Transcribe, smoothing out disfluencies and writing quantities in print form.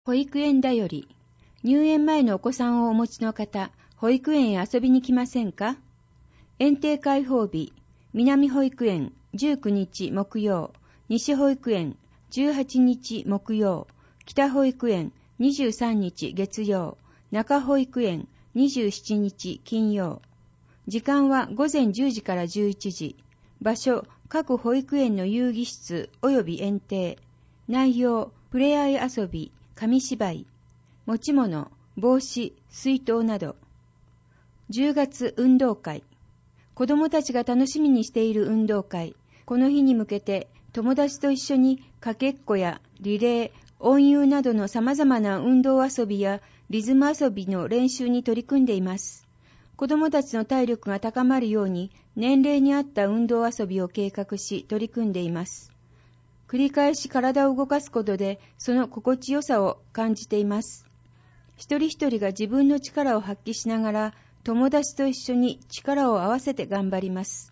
保育園だより。入園前のお子さんをお持ちの方、保育園へ遊びに来ませんか？園庭開放日、南保育園19日木曜、西保育園18日木曜、北保育園23日月曜、中保育園27日金曜。時間は午前10時から11時。場所、各保育園の遊戯室及び園庭。内容、ふれあい遊び、紙芝居。持ち物、帽子、水筒など。10月運動会。子どもたちが楽しみにしている運動会。この日に向けて友達と一緒にかけっこやリレー、音遊などの様々な運動遊びやリズム遊びの練習に取り組んでいます。子どもたちの体力が高まるように年齢に合った運動遊びを計画し取り組んでいます。繰り返し体を動かすことでその心地よさを感じています。一人一人が自分の力を発揮しながら友達と一緒に力を合わせて頑張ります。